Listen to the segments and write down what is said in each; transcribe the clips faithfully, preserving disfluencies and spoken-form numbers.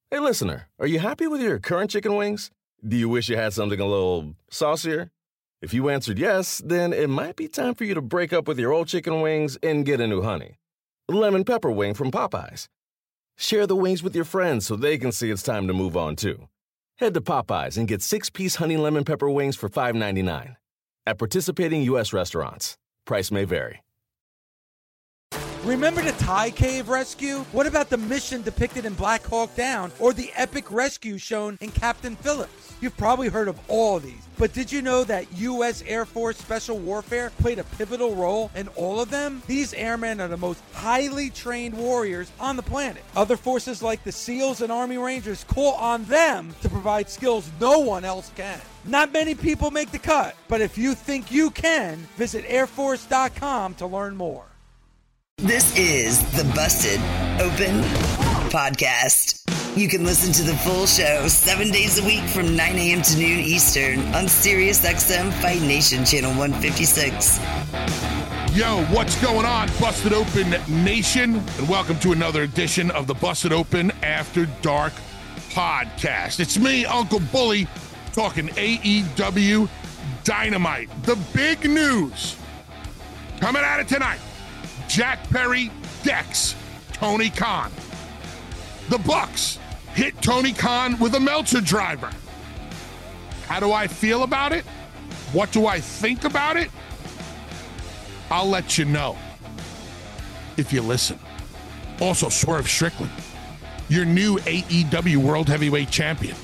Hey, listener, are you happy with your current chicken wings? Do you wish you had something a little saucier? If you answered yes, then it might be time for you to break up with your old chicken wings and get a new honey. Lemon pepper wing from Popeyes. Share the wings with your friends so they can see it's time to move on, too. Head to Popeyes and get six-piece honey lemon pepper wings for five ninety-nine. At participating U S restaurants. Price may vary. Remember the Thai cave rescue? What about the mission depicted in Black Hawk Down or the epic rescue shown in Captain Phillips? You've probably heard of all these, but did you know that U S Air Force Special Warfare played a pivotal role in all of them? These airmen are the most highly trained warriors on the planet. Other forces like the SEALs and Army Rangers call on them to provide skills no one else can. Not many people make the cut, but if you think you can, visit air force dot com to learn more. This is the Busted Open Podcast. You can listen to the full show seven days a week from nine a.m. to noon Eastern on SiriusXM Fight Nation Channel one fifty-six. Yo, what's going on, Busted Open Nation? And welcome to another edition of the Busted Open After Dark Podcast. It's me, Uncle Bully, talking A E W Dynamite. The big news coming at it tonight. Jack Perry decks Tony Khan. The Bucks hit Tony Khan with a Meltzer driver. How do I feel about it? What do I think about it? I'll let you know if you listen. Also, Swerve Strickland, your new A E W World Heavyweight Champion,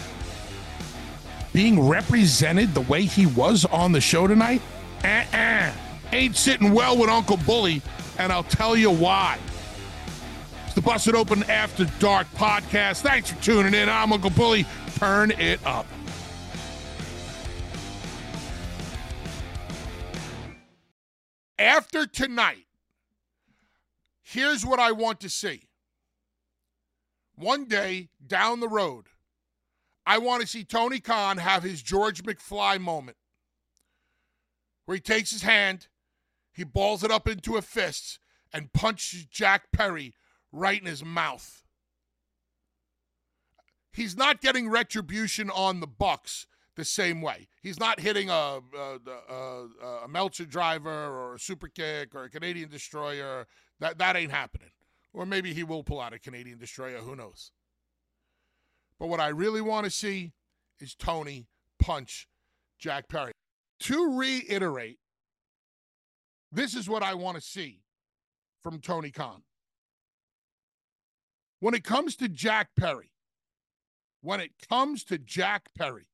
being represented the way he was on the show tonight, uh-uh, ain't sitting well with Uncle Bully, and I'll tell you why. It's the Busted Open After Dark Podcast. Thanks for tuning in. I'm Uncle Bully. Turn it up. After tonight, here's what I want to see. One day down the road, I want to see Tony Khan have his George McFly moment where he takes his hand, he balls it up into a fist, and punches Jack Perry right in his mouth. He's not getting retribution on the Bucks the same way. He's not hitting a, a, a, a Meltzer driver or a super kick or a Canadian destroyer. That, that ain't happening. Or maybe he will pull out a Canadian destroyer. Who knows? But what I really want to see is Tony punch Jack Perry. To reiterate, this is what I want to see from Tony Khan. When it comes to Jack Perry, when it comes to Jack Perry,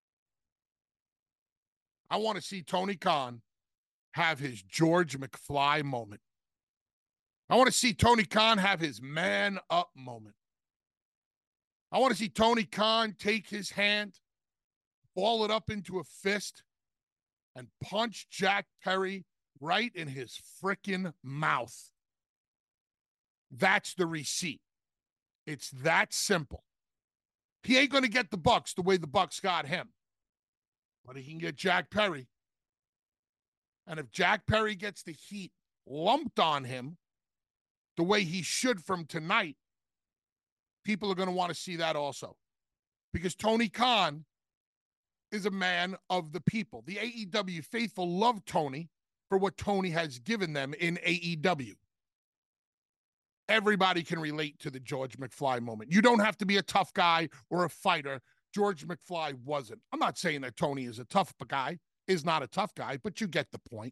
I want to see Tony Khan have his George McFly moment. I want to see Tony Khan have his man up moment. I want to see Tony Khan take his hand, ball it up into a fist, and punch Jack Perry right in his frickin' mouth. That's the receipt. It's that simple. He ain't going to get the Bucks the way the Bucks got him. But he can get Jack Perry. And if Jack Perry gets the heat lumped on him the way he should from tonight, people are going to want to see that also. Because Tony Khan is a man of the people. The A E W faithful love Tony for what Tony has given them in A E W. Everybody can relate to the George McFly moment. You don't have to be a tough guy or a fighter. George McFly wasn't. I'm not saying that Tony is a tough guy, is not a tough guy, but you get the point.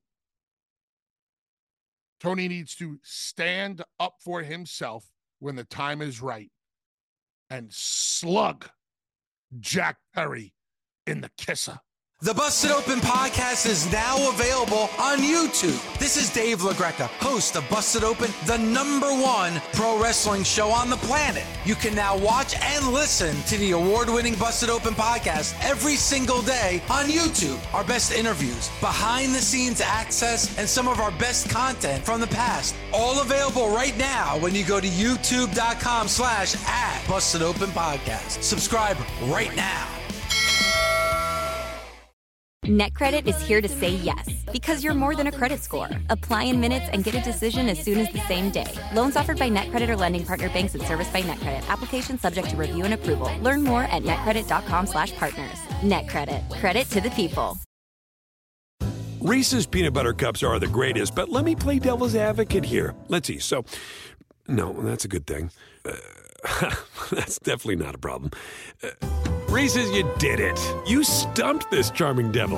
Tony needs to stand up for himself when the time is right and slug Jack Perry in the kisser. The Busted Open Podcast is now available on YouTube. This is Dave LaGreca, host of Busted Open, the number one pro wrestling show on the planet. You can now watch and listen to the award-winning Busted Open Podcast every single day on YouTube. Our best interviews, behind-the-scenes access, and some of our best content from the past. All available right now when you go to youtube.com slash at Busted Open Podcast. Subscribe right now. NetCredit is here to say yes, because you're more than a credit score. Apply in minutes and get a decision as soon as the same day. Loans offered by NetCredit or lending partner banks and serviced by NetCredit. Application subject to review and approval. Learn more at netcredit.com slash partners. NetCredit. Credit to the people. Reese's peanut butter cups are the greatest, but let me play devil's advocate here. Let's see. So, no, that's a good thing. Uh, that's definitely not a problem. Uh, Reese's, you did it. You stumped this charming devil.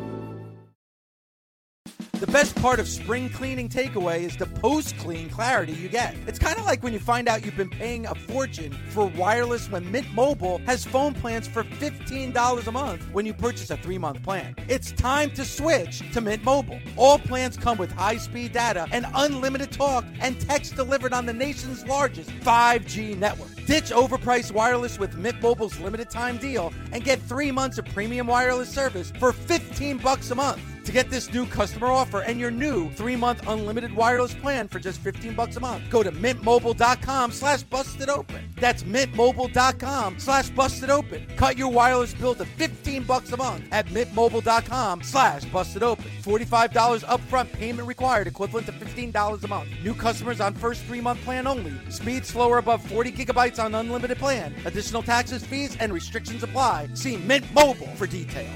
The best part of spring cleaning takeaway is the post-clean clarity you get. It's kind of like when you find out you've been paying a fortune for wireless when Mint Mobile has phone plans for fifteen dollars a month when you purchase a three-month plan. It's time to switch to Mint Mobile. All plans come with high-speed data and unlimited talk and text delivered on the nation's largest five G network. Ditch overpriced wireless with Mint Mobile's limited time deal and get three months of premium wireless service for fifteen bucks a month. To get this new customer offer and your new three-month unlimited wireless plan for just fifteen bucks a month, go to mintmobile.com slash busted open. That's mintmobile.com slash busted open. Cut your wireless bill to fifteen bucks a month at mintmobile.com slash busted open. forty-five dollars upfront payment required, equivalent to fifteen dollars a month. New customers on first three-month plan only. Speed slower above forty gigabytes on unlimited plan. Additional taxes, fees, and restrictions apply. See Mint Mobile for details.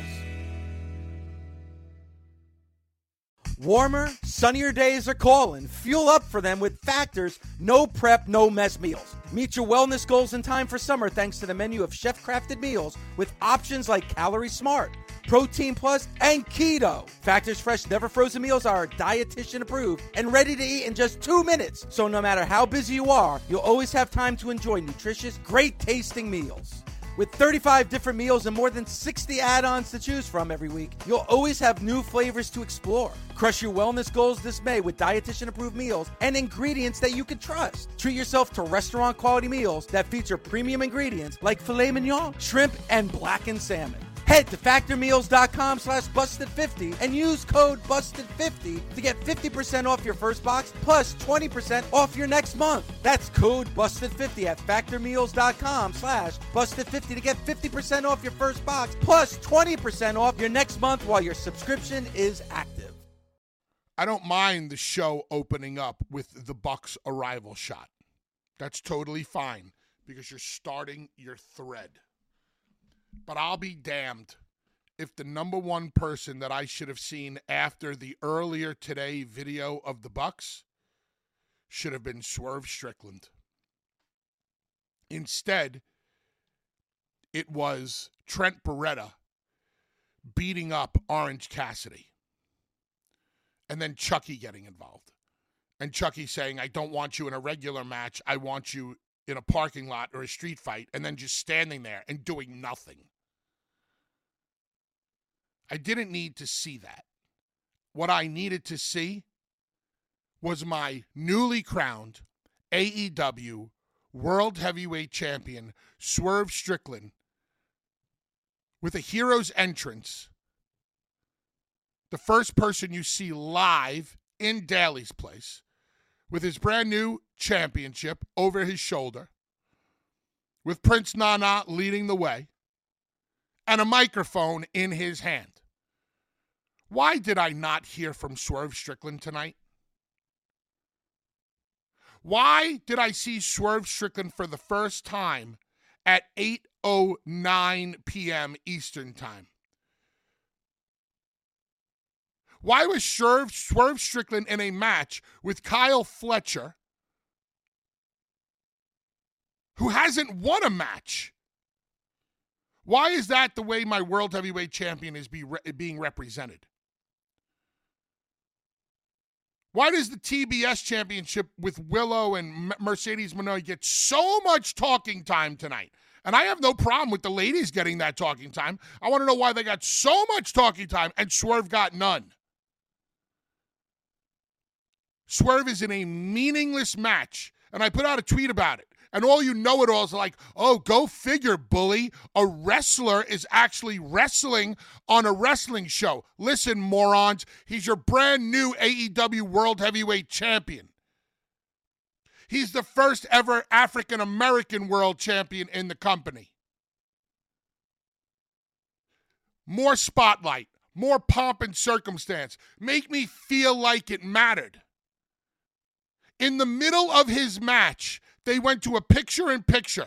Warmer, sunnier days are calling. Fuel up for them with Factor's no prep, no mess meals. Meet your wellness goals in time for summer thanks to the menu of chef-crafted meals with options like Calorie Smart, Protein Plus, and Keto. Factor's fresh, never frozen meals are dietitian approved and ready to eat in just two minutes. So no matter how busy you are, you'll always have time to enjoy nutritious, great tasting meals. With thirty-five different meals and more than sixty add-ons to choose from every week, you'll always have new flavors to explore. Crush your wellness goals this May with dietitian-approved meals and ingredients that you can trust. Treat yourself to restaurant-quality meals that feature premium ingredients like filet mignon, shrimp, and blackened salmon. Head to factormeals.com slash busted50 and use code busted fifty to get fifty percent off your first box plus twenty percent off your next month. That's code busted fifty at factormeals.com slash busted50 to get fifty percent off your first box plus twenty percent off your next month while your subscription is active. I don't mind the show opening up with the Bucks arrival shot. That's totally fine because you're starting your thread. But I'll be damned if the number one person that I should have seen after the earlier today video of the Bucks should have been Swerve Strickland. Instead, it was Trent Beretta beating up Orange Cassidy. And then Chucky getting involved. And Chucky saying, I don't want you in a regular match. I want you in a parking lot or a street fight, and then just standing there and doing nothing. I didn't need to see that. What I needed to see was my newly crowned A E W World Heavyweight Champion, Swerve Strickland, with a hero's entrance. The first person you see live in Daly's Place with his brand new championship over his shoulder, with Prince Nana leading the way, and a microphone in his hand. Why did I not hear from Swerve Strickland tonight? Why did I see Swerve Strickland for the first time at eight oh nine p.m. Eastern Time? Why was Swerve, Swerve Strickland in a match with Kyle Fletcher, who hasn't won a match? Why is that the way my World Heavyweight Champion is be re- being represented? Why does the T B S Championship with Willow and Mercedes Moné get so much talking time tonight? And I have no problem with the ladies getting that talking time. I want to know why they got so much talking time and Swerve got none. Swerve is in a meaningless match, and I put out a tweet about it. And all you know-it-alls are like, oh, go figure, bully. A wrestler is actually wrestling on a wrestling show. Listen, morons, he's your brand new A E W World Heavyweight Champion. He's the first ever African-American world champion in the company. More spotlight, more pomp and circumstance. Make me feel like it mattered. In the middle of his match, they went to a picture-in-picture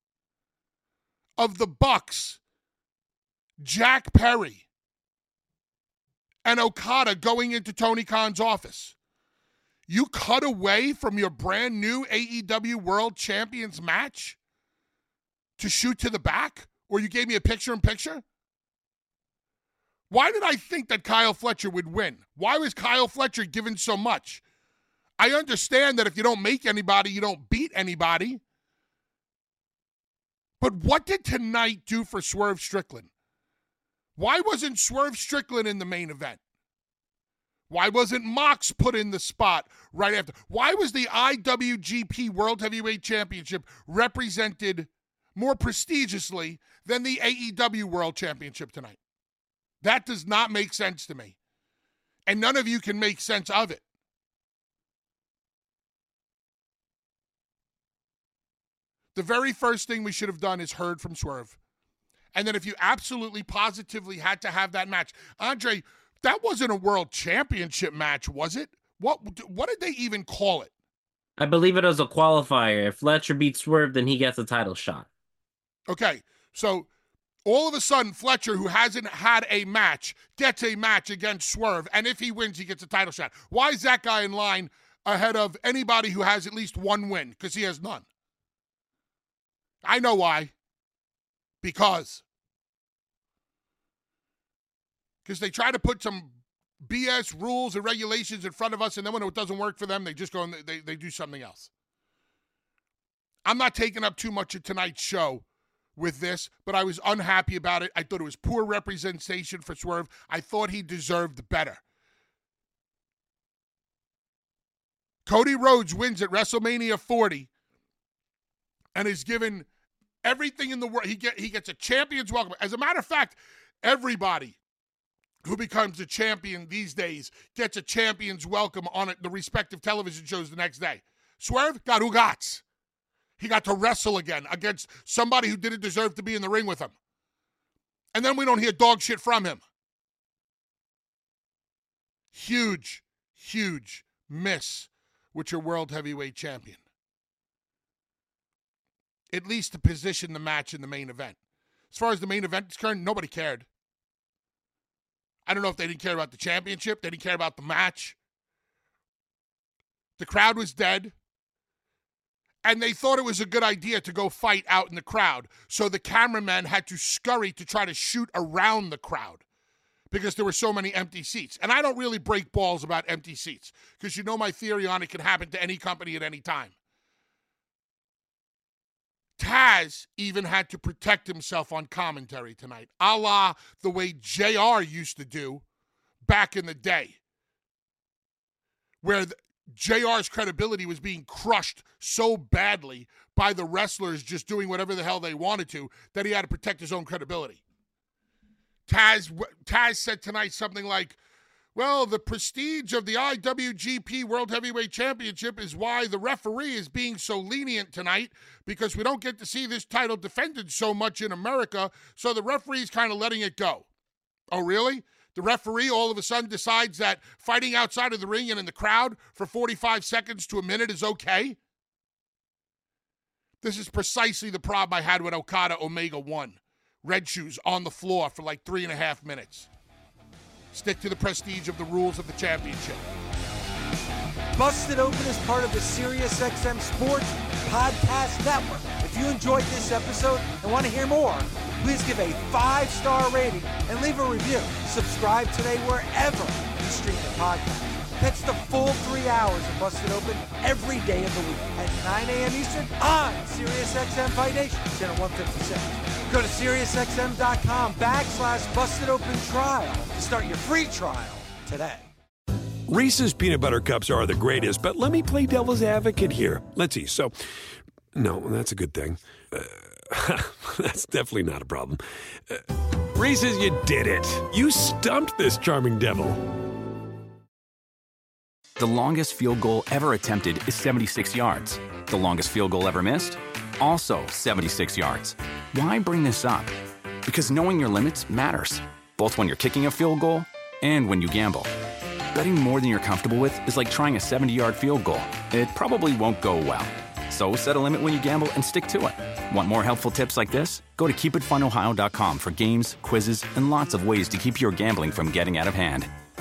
of the Bucks, Jack Perry, and Okada going into Tony Khan's office. You cut away from your brand new A E W World Champions match to shoot to the back? Or you gave me a picture-in-picture? Why did I think that Kyle Fletcher would win? Why was Kyle Fletcher given so much? I understand that if you don't make anybody, you don't beat anybody. But what did tonight do for Swerve Strickland? Why wasn't Swerve Strickland in the main event? Why wasn't Mox put in the spot right after? Why was the I W G P World Heavyweight Championship represented more prestigiously than the A E W World Championship tonight? That does not make sense to me. And none of you can make sense of it. The very first thing we should have done is heard from Swerve. And then if you absolutely positively had to have that match, Andre, that wasn't a world championship match, was it? What what did they even call it? I believe it was a qualifier. If Fletcher beats Swerve, then he gets a title shot. Okay, so all of a sudden, Fletcher, who hasn't had a match, gets a match against Swerve, and if he wins, he gets a title shot. Why is that guy in line ahead of anybody who has at least one win? Because he has none. I know why. Because. Because they try to put some B S rules and regulations in front of us, and then when it doesn't work for them, they just go and they, they do something else. I'm not taking up too much of tonight's show with this, but I was unhappy about it. I thought it was poor representation for Swerve. I thought he deserved better. Cody Rhodes wins at WrestleMania forty and is given everything in the world. He get he gets a champion's welcome. As a matter of fact, everybody who becomes a champion these days gets a champion's welcome on it, the respective television shows the next day. Swerve got Ugats. He got to wrestle again against somebody who didn't deserve to be in the ring with him. And then we don't hear dog shit from him. Huge, huge miss with your world heavyweight champion. At least to position the match in the main event. As far as the main event is concerned, nobody cared. I don't know if they didn't care about the championship. They didn't care about the match. The crowd was dead. And they thought it was a good idea to go fight out in the crowd. So the cameraman had to scurry to try to shoot around the crowd because there were so many empty seats. And I don't really break balls about empty seats because you know my theory on it can happen to any company at any time. Taz even had to protect himself on commentary tonight, a la the way J R used to do back in the day, where the, J R's credibility was being crushed so badly by the wrestlers just doing whatever the hell they wanted to that he had to protect his own credibility. Taz, Taz said tonight something like, well, the prestige of the I W G P World Heavyweight Championship is why the referee is being so lenient tonight because we don't get to see this title defended so much in America, so the referee's kind of letting it go. Oh, really? The referee all of a sudden decides that fighting outside of the ring and in the crowd for forty-five seconds to a minute is okay? This is precisely the problem I had with Okada Omega one. Red Shoes on the floor for like three and a half minutes. Stick to the prestige of the rules of the championship. Busted Open is part of the SiriusXM Sports Podcast Network. If you enjoyed this episode and want to hear more, please give a five-star rating and leave a review. Subscribe today wherever you stream the podcast. Catch the full three hours of Busted Open every day of the week at nine a.m. Eastern on SiriusXM Fight Nation, channel one fifty-six. Go to SiriusXM.com backslash Busted Open Trial to start your free trial today. Reese's Peanut Butter Cups are the greatest, but let me play devil's advocate here. Let's see. So, no, that's a good thing. Uh, that's definitely not a problem. Uh, Reese's, you did it. You stumped this charming devil. The longest field goal ever attempted is seventy-six yards. The longest field goal ever missed? Also seventy-six yards. Why bring this up? Because knowing your limits matters, both when you're kicking a field goal and when you gamble. Betting more than you're comfortable with is like trying a seventy-yard field goal. It probably won't go well. So set a limit when you gamble and stick to it. Want more helpful tips like this? Go to keep it fun ohio dot com for games, quizzes, and lots of ways to keep your gambling from getting out of hand.